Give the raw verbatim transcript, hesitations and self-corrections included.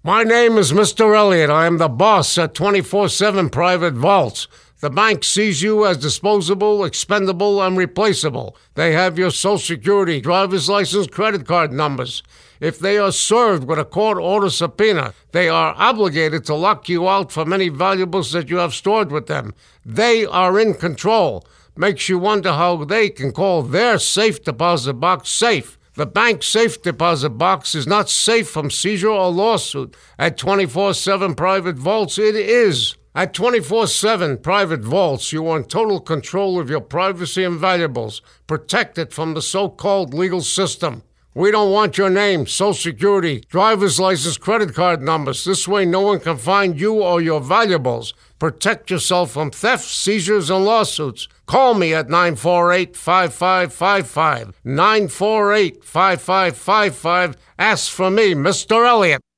My name is Mister Elliott. I am the boss at twenty-four seven Private Vaults. The bank sees you as disposable, expendable, and replaceable. They have your Social Security, driver's license, credit card numbers. If they are served with a court order subpoena, they are obligated to lock you out from any valuables that you have stored with them. They are in control. Makes you wonder how they can call their safe deposit box safe. The bank's safe deposit box is not safe from seizure or lawsuit. At twenty-four seven Private Vaults, it is. At twenty-four seven Private Vaults, you are in total control of your privacy and valuables, protected from the so-called legal system. We don't want your name, Social Security, driver's license, credit card numbers. This way no one can find you or your valuables. Protect yourself from theft, seizures, and lawsuits. Call me at nine four eight, five five five five. nine four eight, five five five five. Ask for me, Mister Elliott.